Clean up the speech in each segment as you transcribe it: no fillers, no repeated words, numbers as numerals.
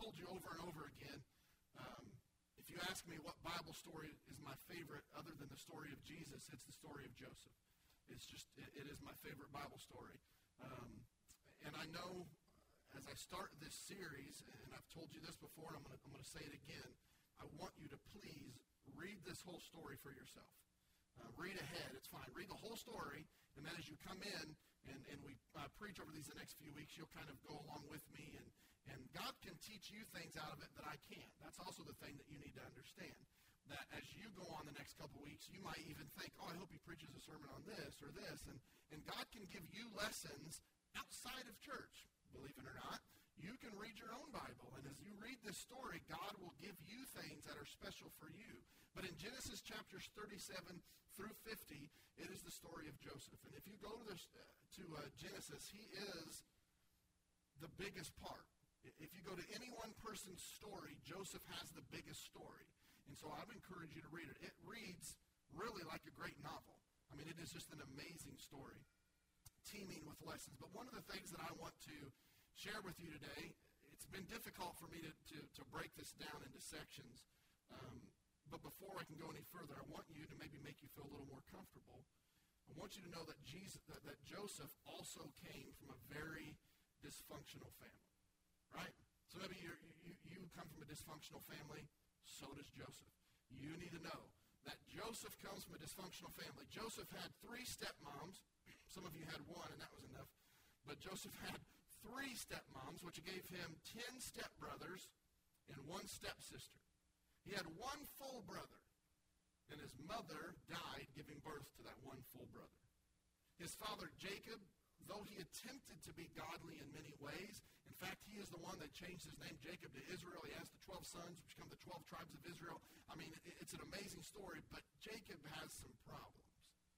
told you over and over again, if you ask me what Bible story is my favorite other than the story of Jesus, it's the story of Joseph. It is my favorite Bible story. And I know as I start this series, and I've told you this before, and I'm going to say it again, I want you to please read this whole story for yourself. Read ahead, it's fine. Read the whole story, and then as you come in and we preach over these the next few weeks, you'll kind of go along with me, and God can teach you things out of it that I can't. That's also the thing that you need to understand, that as you go on the next couple weeks, you might even think, I hope he preaches a sermon on this or this, and God can give you lessons outside of church, believe it or not. You can read your own Bible, and as you read this story, God will give you things that are special for you. But in Genesis chapters 37 through 50, it is the story of Joseph. And if you go to Genesis, he is the biggest part. If you go to any one person's story, Joseph has the biggest story. And so I'd encourage you to read it. It reads really like a great novel. I mean, it is just an amazing story, teeming with lessons. But one of the things that I want to share with you today, it's been difficult for me to break this down into sections. But before I can go any further, I want you to maybe make you feel a little more comfortable. I want you to know that Joseph also came from a very dysfunctional family, right? So maybe you come from a dysfunctional family, so does Joseph. You need to know that Joseph comes from a dysfunctional family. Joseph had 3 stepmoms. Some of you had 1, and that was enough. But Joseph had 3 stepmoms, which gave him 10 stepbrothers and 1 stepsister. He had 1 full brother, and his mother died giving birth to that 1 full brother. His father Jacob, though he attempted to be godly in many ways, in fact, he is the one that changed his name Jacob to Israel. He has the 12 sons, which become the 12 tribes of Israel. I mean, it's an amazing story, but Jacob has some problems.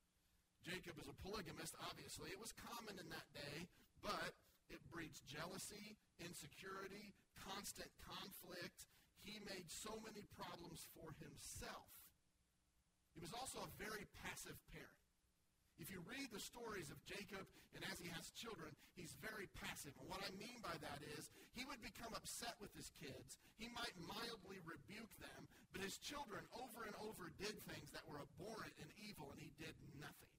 Jacob is a polygamist, obviously. It was common in that day, but it breeds jealousy, insecurity, constant conflict. He made so many problems for himself. He was also a very passive parent. If you read the stories of Jacob, and as he has children, he's very passive. And what I mean by that is he would become upset with his kids. He might mildly rebuke them, but his children over and over did things that were abhorrent and evil, and he did nothing.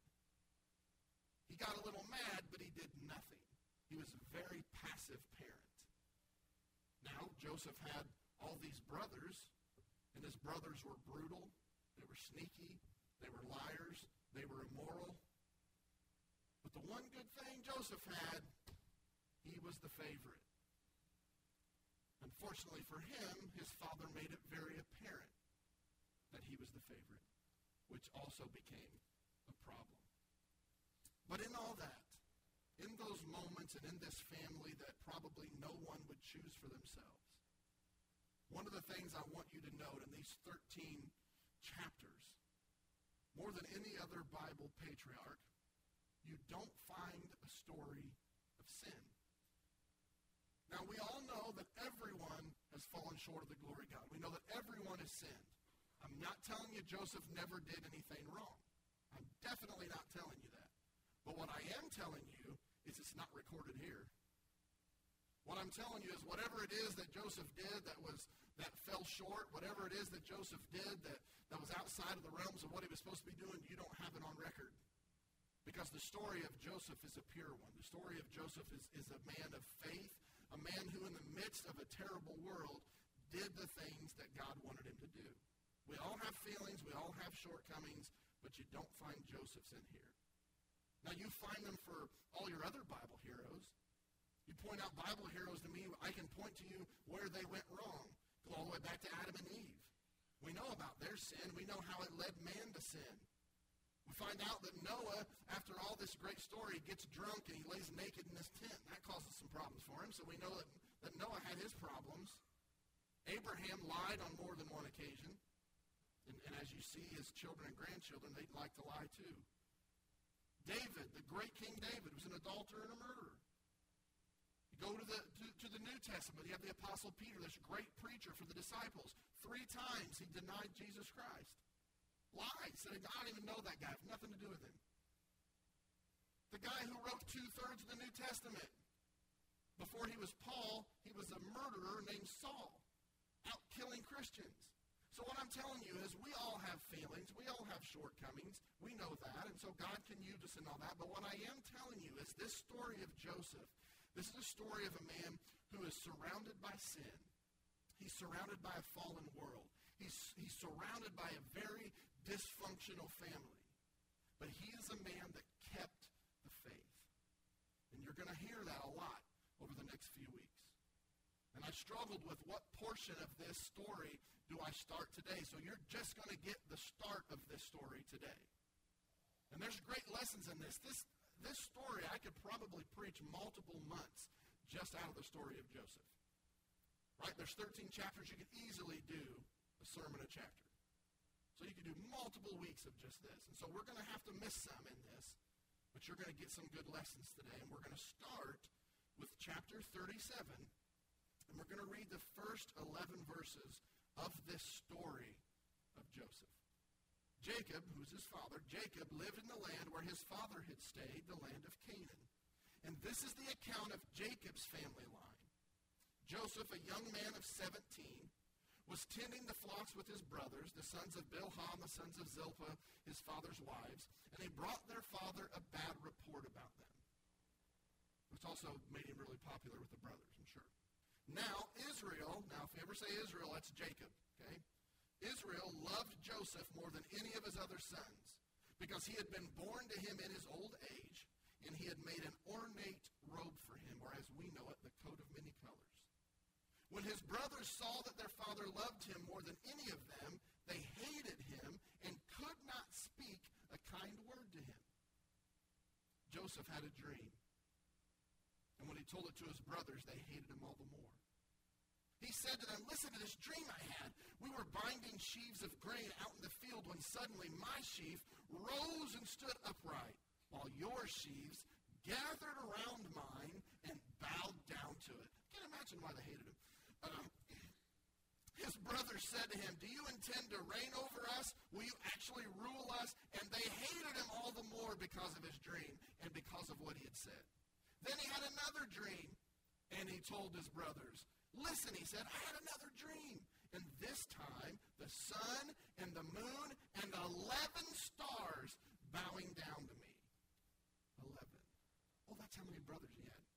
He got a little mad, but he did nothing. He was a very passive parent. Now, Joseph had all these brothers, and his brothers were brutal, they were sneaky, they were liars, they were immoral. But the one good thing Joseph had, he was the favorite. Unfortunately for him, his father made it very apparent that he was the favorite, which also became a problem. But in all that, in those moments and in this family that probably no one would choose for themselves, one of the things I want you to note in these 13 chapters, more than any other Bible patriarch, you don't find a story of sin. Now, we all know that everyone has fallen short of the glory of God. We know that everyone has sinned. I'm not telling you Joseph never did anything wrong. I'm definitely not telling you that. But what I am telling you is it's not recorded here. What I'm telling you is whatever it is that Joseph did that fell short, whatever it is that Joseph did that was outside of the realms of what he was supposed to be doing, you don't have it on record. Because the story of Joseph is a pure one. The story of Joseph is a man of faith, a man who in the midst of a terrible world did the things that God wanted him to do. We all have feelings, we all have shortcomings, but you don't find Joseph's in here. Now, you find them for all your other Bible heroes. You point out Bible heroes to me, I can point to you where they went wrong. Go all the way back to Adam and Eve. We know about their sin. We know how it led man to sin. We find out that Noah, after all this great story, gets drunk and he lays naked in his tent. That causes some problems for him, so we know that Noah had his problems. Abraham lied on more than one occasion. And as you see his children and grandchildren, they'd like to lie too. David, the great King David, was an adulterer and a murderer. You go to the New Testament, you have the Apostle Peter, this great preacher for the disciples. 3 times he denied Jesus Christ. Lied, said, I don't even know that guy, I have nothing to do with him. The guy who wrote 2/3 of the New Testament. Before he was Paul, he was a murderer named Saul. Christians. So what I'm telling you is we all have feelings. We all have shortcomings. We know that. And so God can use us and all that. But what I am telling you is this story of Joseph, this is a story of a man who is surrounded by sin. He's surrounded by a fallen world. He's surrounded by a very dysfunctional family. But he is a man that kept the faith. And you're going to hear that a lot over the next few weeks. And I struggled with what portion of this story do I start today. So you're just going to get the start of this story today. And there's great lessons in this. This story, I could probably preach multiple months just out of the story of Joseph. Right? There's 13 chapters. You could easily do a sermon a chapter. So you could do multiple weeks of just this. And so we're going to have to miss some in this. But you're going to get some good lessons today. And we're going to start with chapter 37. And we're going to read the first 11 verses of this story of Joseph. Jacob, who's his father, Jacob lived in the land where his father had stayed, the land of Canaan. And this is the account of Jacob's family line. Joseph, a young man of 17, was tending the flocks with his brothers, the sons of Bilhah, the sons of Zilpah, his father's wives, and they brought their father a bad report about them, which also made him really popular with the brothers, I'm sure. Now, Israel, if you ever say Israel, that's Jacob, okay? Israel loved Joseph more than any of his other sons because he had been born to him in his old age, and he had made an ornate robe for him, or as we know it, the coat of many colors. When his brothers saw that their father loved him more than any of them, they hated him and could not speak a kind word to him. Joseph had a dream. And when he told it to his brothers, they hated him all the more. He said to them, listen to this dream I had. We were binding sheaves of grain out in the field when suddenly my sheaf rose and stood upright, while your sheaves gathered around mine and bowed down to it. I can't imagine why they hated him. His brothers said to him, do you intend to reign over us? Will you actually rule us? And they hated him all the more because of his dream and because of what he had said. Then he had another dream, and he told his brothers, listen, he said, I had another dream. And this time, the sun and the moon and 11 stars bowing down to me. 11. Oh, that's how many brothers he had.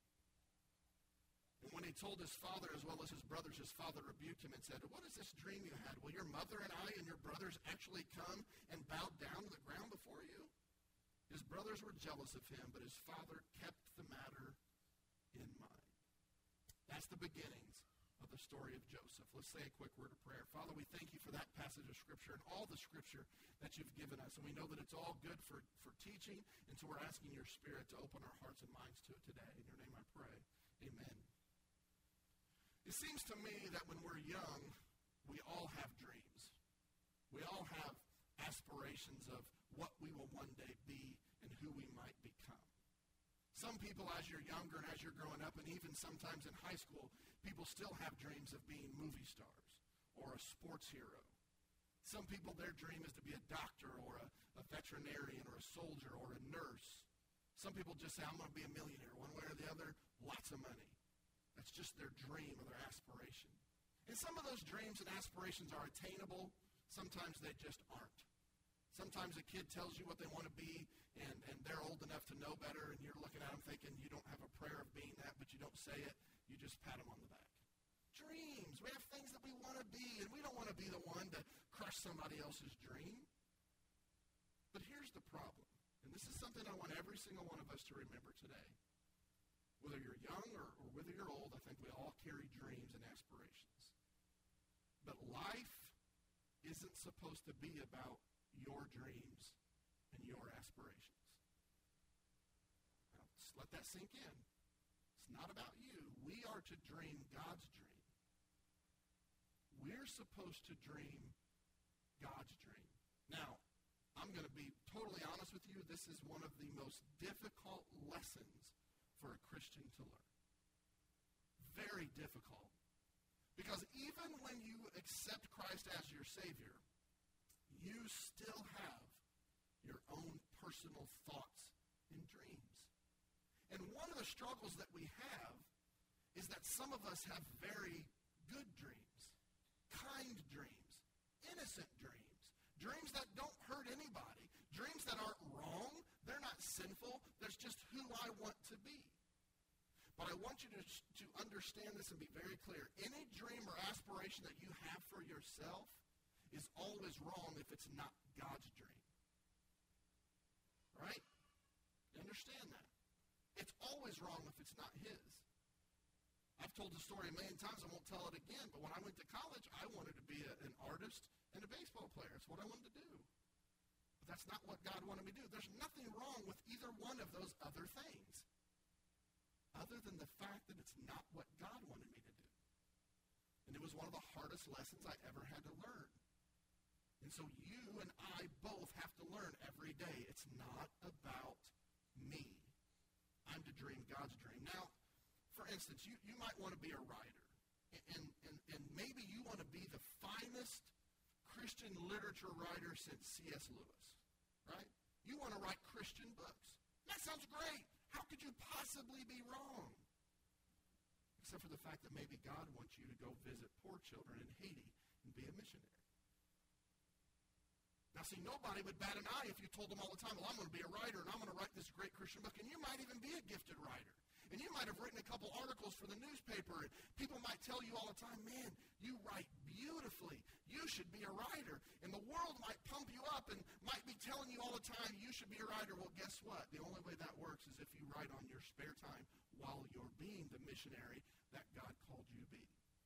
And when he told his father as well as his brothers, his father rebuked him and said, what is this dream you had? Will your mother and I and your brothers actually come and bow down to the ground before you? His brothers were jealous of him, but his father kept the matter in mind. That's the beginnings of the story of Joseph. Let's say a quick word of prayer. Father, we thank you for that passage of Scripture and all the Scripture that you've given us. And we know that it's all good for teaching, and so we're asking your Spirit to open our hearts and minds to it today. In your name I pray. Amen. It seems to me that when we're young, we all have dreams. We all have aspirations of what we will one day be and who we might become. Some people, as you're younger and as you're growing up, and even sometimes in high school, people still have dreams of being movie stars or a sports hero. Some people, their dream is to be a doctor or a veterinarian or a soldier or a nurse. Some people just say, I'm going to be a millionaire, one way or the other, lots of money. That's just their dream or their aspiration. And some of those dreams and aspirations are attainable. Sometimes they just aren't. Sometimes a kid tells you what they want to be, and they're old enough to know better, and you're looking at them thinking you don't have a prayer of being that, but you don't say it. You just pat them on the back. Dreams. We have things that we want to be, and we don't want to be the one to crush somebody else's dream. But here's the problem, and this is something I want every single one of us to remember today. Whether you're young or whether you're old, I think we all carry dreams and aspirations. But life isn't supposed to be about your dreams and your aspirations. Now, just let that sink in. It's not about you. We are to dream God's dream. We're supposed to dream God's dream. Now, I'm going to be totally honest with you. This is one of the most difficult lessons for a Christian to learn. Very difficult. Because even when you accept Christ as your Savior, you still have your own personal thoughts and dreams. And one of the struggles that we have is that some of us have very good dreams, kind dreams. But I want you to understand this and be very clear. Any dream or aspiration that you have for yourself is always wrong if it's not God's dream. Right? You understand that? It's always wrong if it's not his. I've told the story a million times. I won't tell it again. But when I went to college, I wanted to be an artist and a baseball player. That's what I wanted to do. But that's not what God wanted me to do. There's nothing wrong with either one of those other things, other than the fact that it's not what God wanted me to do. And it was one of the hardest lessons I ever had to learn. And so you and I both have to learn every day. It's not about me. I'm to dream God's dream. Now, for instance, you might want to be a writer. And maybe you want to be the finest Christian literature writer since C.S. Lewis, right? You want to write Christian books. That sounds great. How could you possibly be wrong? Except for the fact that maybe God wants you to go visit poor children in Haiti and be a missionary. Now, see, nobody would bat an eye if you told them all the time, well, I'm going to be a writer and I'm going to write this great Christian book. And you might even be a gifted writer. And you might have written a couple articles for the newspaper. And people might tell you all the time, man, you write beautifully. You should be a writer. And the world might pump you up and might be telling you all the time, you should be a writer. Well, guess what? The only way that works is if you write on your spare time while you're being the missionary that God called you to be.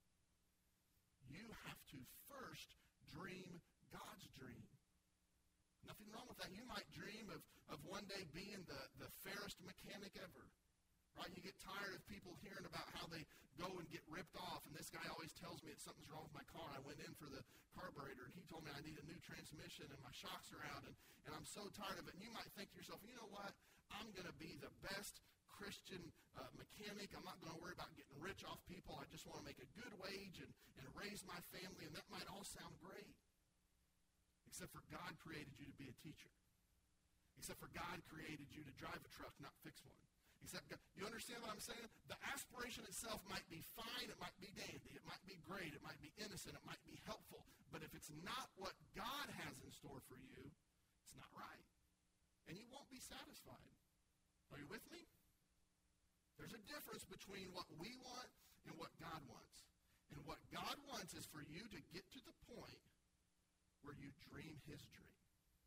You have to first dream God's dream. Nothing wrong with that. You might dream of one day being the fairest mechanic ever. Right? You get tired of people hearing about how they go and get ripped off. And this guy always tells me that something's wrong with my car. I went in for the carburetor, and he told me I need a new transmission, and my shocks are out, and I'm so tired of it. And you might think to yourself, you know what? I'm going to be the best Christian mechanic. I'm not going to worry about getting rich off people. I just want to make a good wage and raise my family. And that might all sound great. Except for God created you to be a teacher. Except for God created you to drive a truck, not fix one. Except God, you understand what I'm saying? The aspiration itself might be fine. It might be dandy. It might be great. It might be innocent. It might be helpful. But if it's not what God has in store for you, it's not right. And you won't be satisfied. Are you with me? There's a difference between what we want and what God wants. And what God wants is for you to get to the point where you dream his dream.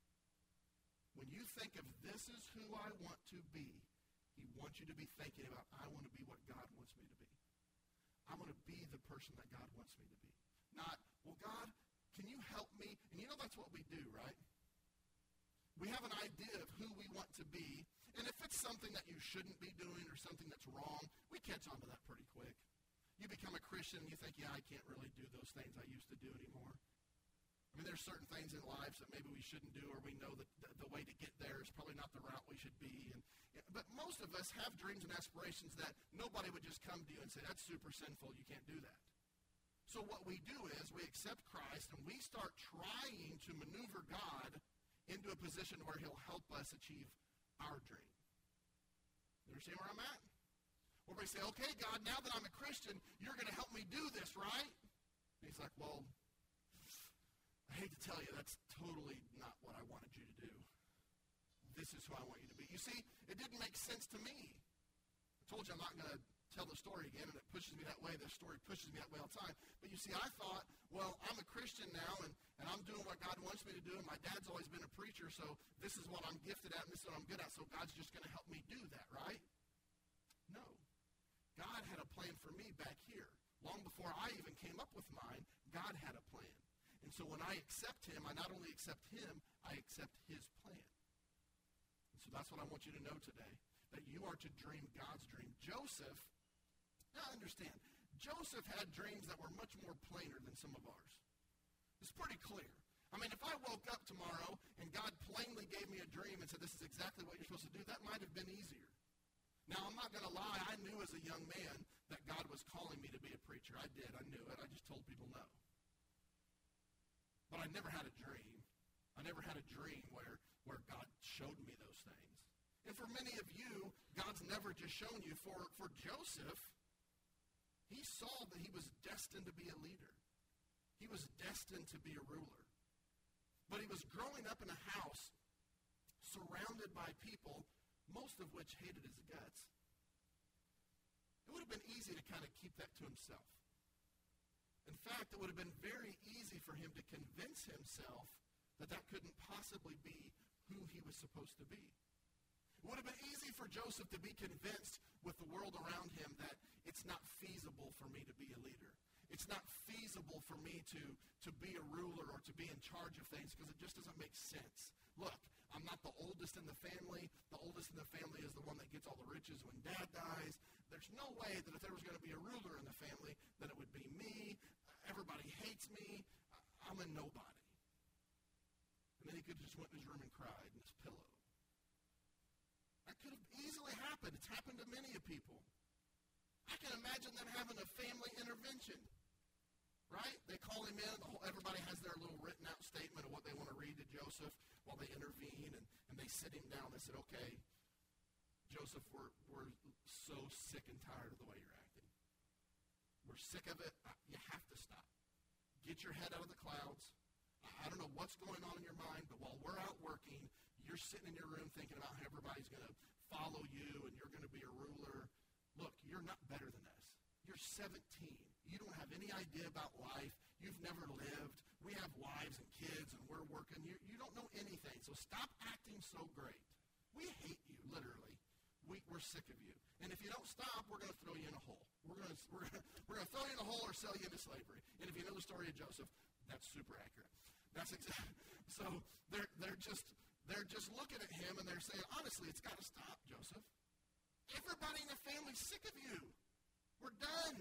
When you think of this is who I want to be, he wants you to be thinking about, I want to be what God wants me to be. I want to be the person that God wants me to be. Not, well, God, can you help me? And you know that's what we do, right? We have an idea of who we want to be, and if it's something that you shouldn't be doing or something that's wrong, we catch on to that pretty quick. You become a Christian, and you think, yeah, I can't really do those things I used to do anymore. I mean, there's certain things in lives that maybe we shouldn't do, or we know that the way to get there is probably not the route we should be. But most of us have dreams and aspirations that nobody would just come to you and say, that's super sinful, you can't do that. So what we do is we accept Christ, and we start trying to maneuver God into a position where he'll help us achieve our dream. You understand where I'm at? Where we say, okay, God, now that I'm a Christian, you're going to help me do this, right? And he's like, well, I hate to tell you, that's totally not what I wanted you to do. This is who I want you to be. You see, it didn't make sense to me. I told you I'm not going to tell the story again, and it pushes me that way. The story pushes me that way all the time. But you see, I thought, well, I'm a Christian now, and I'm doing what God wants me to do, and my dad's always been a preacher, so this is what I'm gifted at, and this is what I'm good at, so God's just going to help me do that, right? No. God had a plan for me back here. Long before I even came up with mine, God had a plan. And so when I accept him, I not only accept him, I accept his plan. And so that's what I want you to know today, that you are to dream God's dream. Joseph, now understand, Joseph had dreams that were much more plainer than some of ours. It's pretty clear. I mean, if I woke up tomorrow and God plainly gave me a dream and said, this is exactly what you're supposed to do, that might have been easier. Now, I'm not going to lie. I knew as a young man that God was calling me to be a preacher. I did. I knew it. I just told people no. But I never had a dream. I never had a dream where God showed me those things. And for many of you, God's never just shown you. For Joseph, he saw that he was destined to be a leader. He was destined to be a ruler. But he was growing up in a house surrounded by people, most of which hated his guts. It would have been easy to kind of keep that to himself. In fact, it would have been very easy for him to convince himself that that couldn't possibly be who he was supposed to be. It would have been easy for Joseph to be convinced with the world around him that it's not feasible for me to be a leader. It's not feasible for me to be a ruler or to be in charge of things because it just doesn't make sense. Look, I'm not the oldest in the family. The oldest in the family is the one that gets all the riches when dad dies. There's no way that if there was going to be a ruler in the family, that it would be me. Everybody hates me. I'm a nobody. And then he could have just went to his room and cried in his pillow. That could have easily happened. It's happened to many people. I can imagine them having a family intervention, right? They call him in. Everybody has their little written out statement of what they want to read to Joseph while they intervene, and they sit him down. They said, okay, Joseph, we're so sick and tired of the way you're acting. We're sick of it. You have to stop. Get your head out of the clouds. I don't know what's going on in your mind, but while we're out working, you're sitting in your room thinking about how everybody's going to follow you and you're going to be a ruler. Look, you're not better than us. You're 17. You don't have any idea about life. You've never lived. We have wives and kids, and we're working. You don't know anything, so stop acting so great. We hate you, literally. We're sick of you. And if you don't stop, we're going to throw you in a hole. We're going to throw you in a hole or sell you into slavery. And if you know the story of Joseph, that's super accurate. That's exactly. So they're just looking at him and they're saying, honestly, it's got to stop, Joseph. Everybody in the family's sick of you. We're done.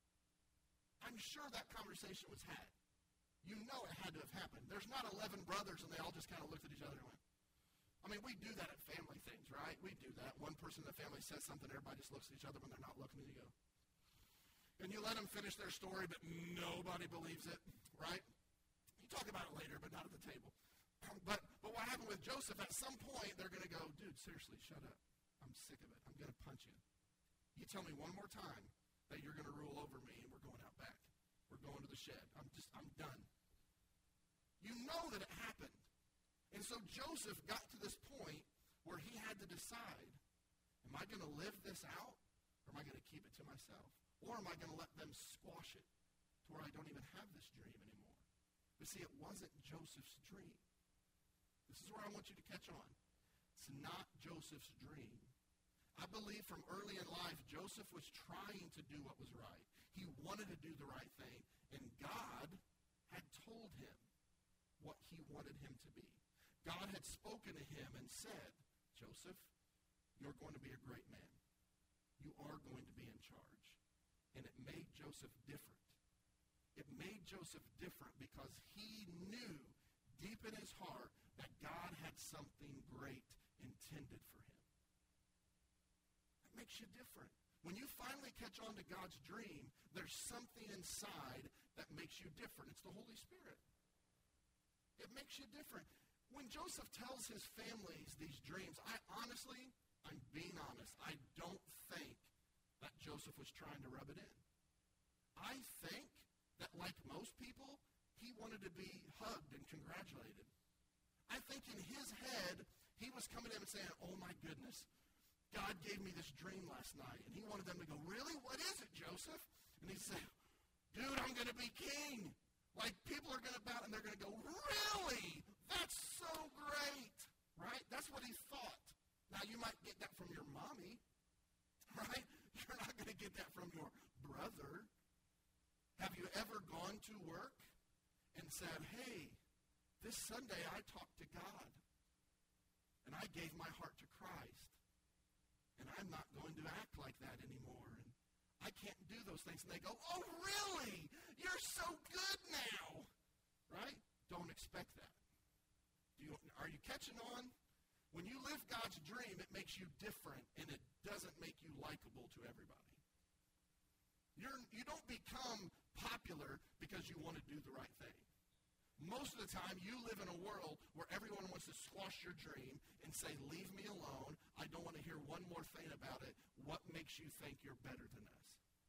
I'm sure that conversation was had. You know it had to have happened. There's not 11 brothers and they all just kind of looked at each other and went. I mean, we do that at family things, right? We do that. One person in the family says something, everybody just looks at each other when they're not looking, and you go. And you let them finish their story, but nobody believes it, right? You talk about it later, but not at the table. But what happened with Joseph, at some point, they're going to go, dude, seriously, shut up. I'm sick of it. I'm going to punch you. You tell me one more time that you're going to rule over me, and we're going out back. We're going to the shed. I'm done. You know that it happened. And so Joseph got to this point where he had to decide, am I going to live this out, or am I going to keep it to myself? Or am I going to let them squash it to where I don't even have this dream anymore? But see, it wasn't Joseph's dream. This is where I want you to catch on. It's not Joseph's dream. I believe from early in life, Joseph was trying to do what was right. He wanted to do the right thing, and God had told him what he wanted him to be. God had spoken to him and said, Joseph, you're going to be a great man. You are going to be in charge. And it made Joseph different. It made Joseph different because he knew deep in his heart that God had something great intended for him. That makes you different. When you finally catch on to God's dream, there's something inside that makes you different. It's the Holy Spirit. It makes you different. When Joseph tells his families these dreams, I'm being honest, I don't think that Joseph was trying to rub it in. I think that like most people, he wanted to be hugged and congratulated. I think in his head, he was coming in and saying, oh my goodness, God gave me this dream last night. And he wanted them to go, really? What is it, Joseph? And he said, dude, I'm going to be king. Like people are going to bow and they're going to go, really? That's so great, right? That's what he thought. Now, you might get that from your mommy, right? You're not going to get that from your brother. Have you ever gone to work and said, hey, this Sunday I talked to God, and I gave my heart to Christ, and I'm not going to act like that anymore, and I can't do those things. And they go, oh, really? You're so good now, right? Don't expect that. Are you catching on? When you live God's dream, it makes you different, and it doesn't make you likable to everybody. You don't become popular because you want to do the right thing. Most of the time, you live in a world where everyone wants to squash your dream and say, leave me alone. I don't want to hear one more thing about it. What makes you think you're better than us?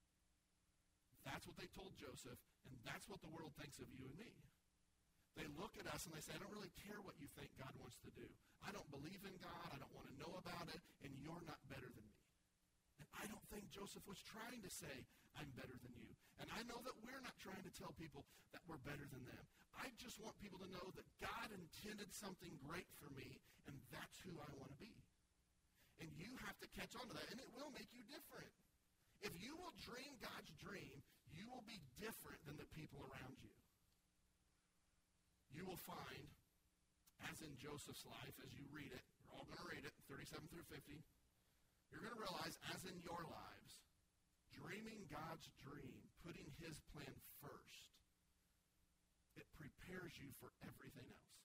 That's what they told Joseph, and that's what the world thinks of you and me. They look at us and they say, I don't really care what you think God wants to do. I don't believe in God. I don't want to know about it, and you're not better than me. And I don't think Joseph was trying to say, I'm better than you. And I know that we're not trying to tell people that we're better than them. I just want people to know that God intended something great for me, and that's who I want to be. And you have to catch on to that, and it will make you different. If you will dream God's dream, you will be different than the people around you. You will find, as in Joseph's life, as you read it, you're all going to read it, 37 through 50, you're going to realize, as in your lives, dreaming God's dream, putting his plan first, it prepares you for everything else.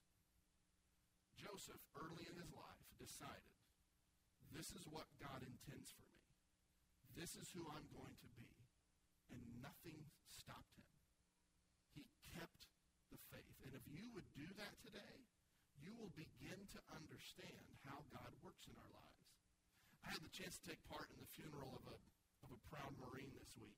Joseph, early in his life, decided, this is what God intends for me. This is who I'm going to be. And nothing stopped him. He kept the faith. And if you would do that today, you will begin to understand how God works in our lives. I had the chance to take part in the funeral of a proud Marine this week.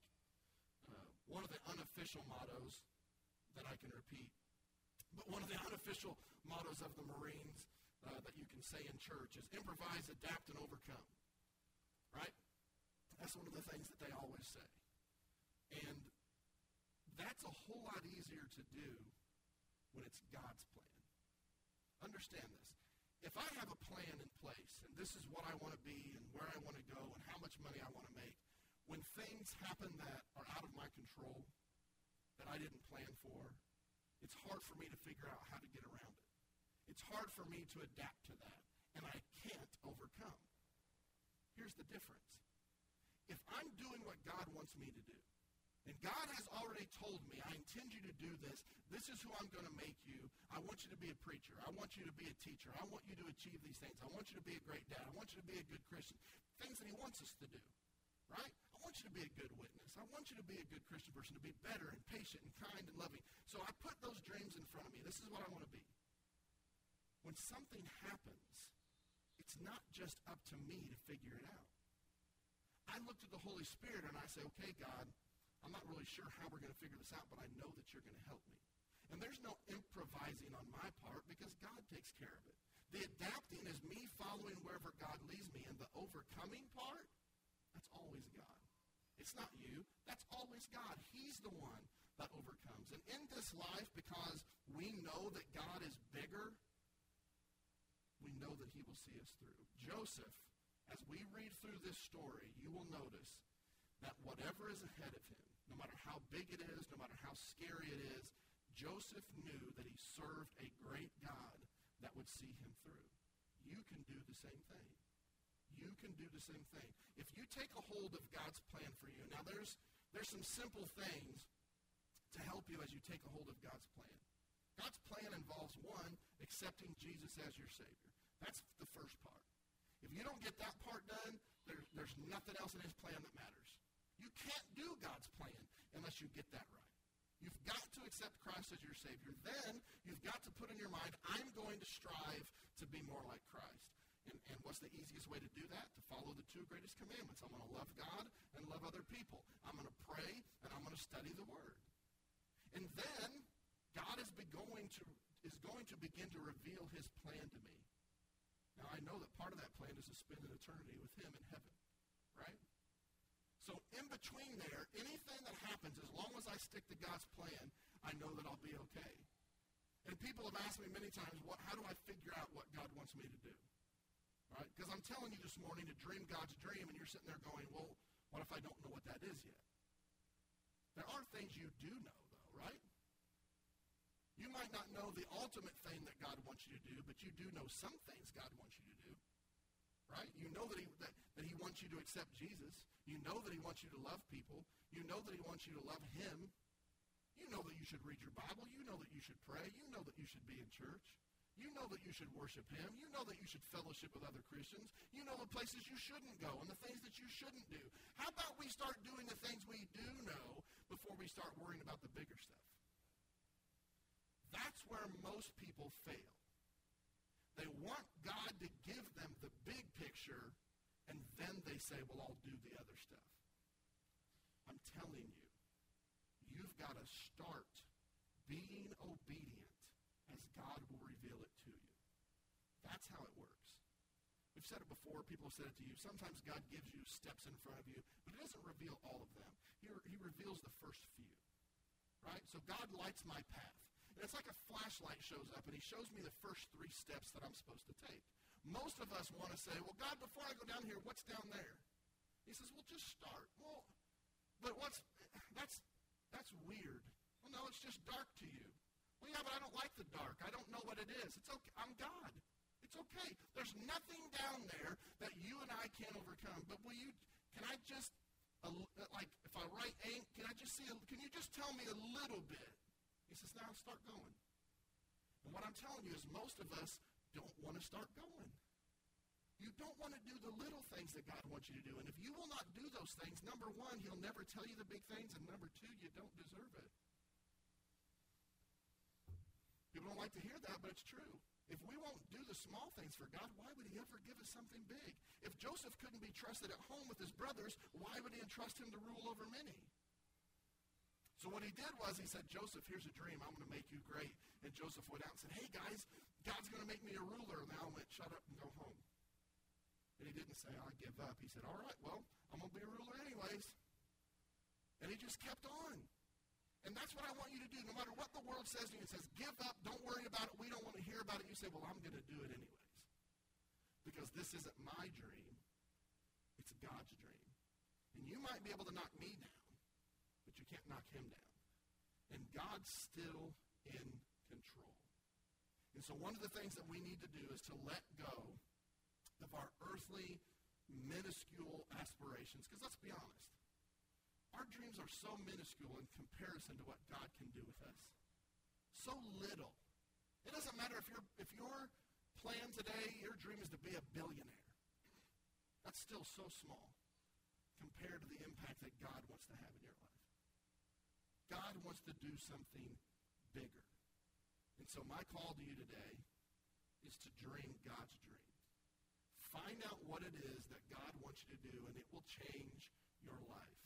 One of the unofficial mottos that I can repeat, but one of the unofficial mottos of the Marines that you can say in church is improvise, adapt, and overcome. Right? That's one of the things that they always say. And that's a whole lot easier to do when it's God's plan. Understand this. If I have a plan in place, and this is what I want to be, and where I want to go, and how much money I want to make, when things happen that are out of my control, that I didn't plan for, it's hard for me to figure out how to get around it. It's hard for me to adapt to that, and I can't overcome. Here's the difference. If I'm doing what God wants me to do, and God has already told me, I intend you to do this, this is who I'm going to make you, I want you to be a preacher, I want you to be a teacher, I want you to achieve these things, I want you to be a great dad, I want you to be a good Christian, things that he wants us to do, right? I want you to be a good witness, I want you to be a good Christian person, to be better and patient and kind and loving. So I put those dreams in front of me. This is what I want to be. When something happens, it's not just up to me to figure it out. I look to the Holy Spirit and I say, okay, God, I'm not really sure how we're going to figure this out, but I know that you're going to help me. And there's no improvising on my part because God takes care of it. The adapting is me following wherever God leads me, and the overcoming part, that's always God. It's not you. That's always God. He's the one that overcomes. And in this life, because we know that God is bigger, we know that he will see us through. Joseph, as we read through this story, you will notice that whatever is ahead of him, no matter how big it is, no matter how scary it is, Joseph knew that he served a great God that would see him through. You can do the same thing. You can do the same thing. If you take a hold of God's plan for you, now there's some simple things to help you as you take a hold of God's plan. God's plan involves, one, accepting Jesus as your Savior. That's the first part. If you don't get that part done, there's nothing else in his plan that matters. You can't do God's plan unless you get that right. You've got to accept Christ as your Savior. Then you've got to put in your mind, I'm going to strive to be more like Christ. And what's the easiest way to do that? To follow the two greatest commandments. I'm going to love God and love other people. I'm going to pray, and I'm going to study the Word. And then God is going to begin to reveal his plan to me. Now, I know that part of that plan is to spend an eternity with him in heaven, right? So in between there, anything that happens, as long as I stick to God's plan, I know that I'll be okay. And people have asked me many times, how do I figure out what God wants me to do? Right? Because I'm telling you this morning to dream God's dream, and you're sitting there going, well, what if I don't know what that is yet? There are things you do know, though, right? You might not know the ultimate thing that God wants you to do, but you do know some things God wants you to do, right? You know that he wants you to accept Jesus. You know that he wants you to love people. You know that he wants you to love him. You know that you should read your Bible. You know that you should pray. You know that you should be in church. You know that you should worship him. You know that you should fellowship with other Christians. You know the places you shouldn't go and the things that you shouldn't do. How about we start doing the things we do know before we start worrying about the bigger stuff? That's where most people fail. They want God to give them the big picture, and then they say, well, I'll do the other stuff. I'm telling you, you've got to start being obedient as God will reveal it to you. That's how it works. We've said it before. People have said it to you. Sometimes God gives you steps in front of you, but he doesn't reveal all of them. He reveals the first few, right? So God lights my path. And it's like a flashlight shows up, and he shows me the first 3 steps that I'm supposed to take. Most of us want to say, well, God, before I go down here, what's down there? He says, well, just start. Well, but that's weird. Well, no, it's just dark to you. Well, yeah, but I don't like the dark. I don't know what it is. It's okay. I'm God. It's okay. There's nothing down there that you and I can't overcome. But can I just, like, if I write ink, can you just tell me a little bit? He says, now start going. And what I'm telling you is most of us don't want to start going. You don't want to do the little things that God wants you to do. And if you will not do those things, number 1, he'll never tell you the big things. And number 2, you don't deserve it. People don't like to hear that, but it's true. If we won't do the small things for God, why would he ever give us something big? If Joseph couldn't be trusted at home with his brothers, why would he entrust him to rule over many? So what he did was he said, Joseph, here's a dream. I'm going to make you great. And Joseph went out and said, hey, guys, God's going to make me a ruler. And they all went, shut up and go home. And he didn't say, I give up. He said, all right, well, I'm going to be a ruler anyways. And he just kept on. And that's what I want you to do. No matter what the world says to you, it says, give up, don't worry about it, we don't want to hear about it. You say, well, I'm going to do it anyways. Because this isn't my dream. It's God's dream. And you might be able to knock me down, but you can't knock him down. And God's still in control. And so one of the things that we need to do is to let go of our earthly, minuscule aspirations. Because let's be honest. Our dreams are so minuscule in comparison to what God can do with us. So little. It doesn't matter if your plan today, your dream is to be a billionaire. That's still so small compared to the impact that God wants to have in your life. God wants to do something bigger. And so my call to you today is to dream God's dream. Find out what it is that God wants you to do, and it will change your life.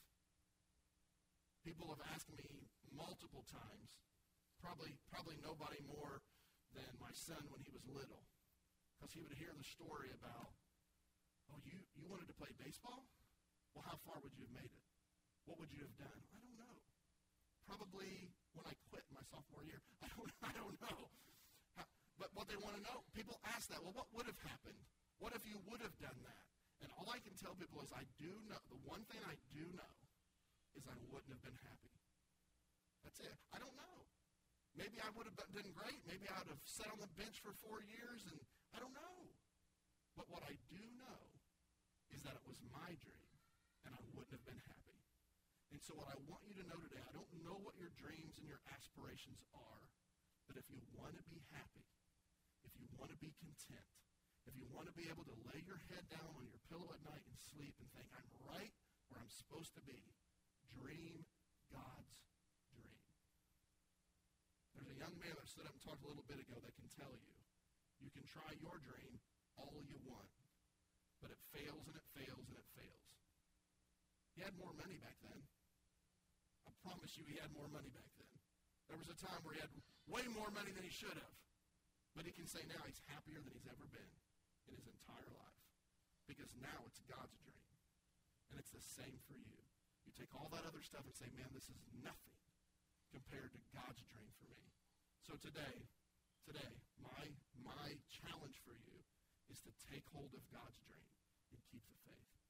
People have asked me multiple times, probably nobody more than my son when he was little, because he would hear the story about, oh, you wanted to play baseball? Well, how far would you have made it? What would you have done? I don't know. Probably when I quit my sophomore year. I don't know. But what they want to know, people ask that, well, what would have happened? What if you would have done that? And all I can tell people is I do know, the one thing I do know is I wouldn't have been happy. That's it. I don't know. Maybe I would have done great. Maybe I would have sat on the bench for 4 years, and I don't know. But what I do know is that it was my dream, and I wouldn't have been happy. And so what I want you to know today, I don't know what your dreams and your aspirations are, but if you want to be happy, if you want to be content, if you want to be able to lay your head down on your pillow at night and sleep and think, I'm right where I'm supposed to be, dream God's dream. There's a young man that stood up and talked a little bit ago that can tell you, you can try your dream all you want, but it fails and it fails and it fails. He had more money back then. I promise you he had more money back then. There was a time where he had way more money than he should have. But he can say now he's happier than he's ever been in his entire life. Because now it's God's dream. And it's the same for you. You take all that other stuff and say, man, this is nothing compared to God's dream for me. So today, my challenge for you is to take hold of God's dream and keep the faith.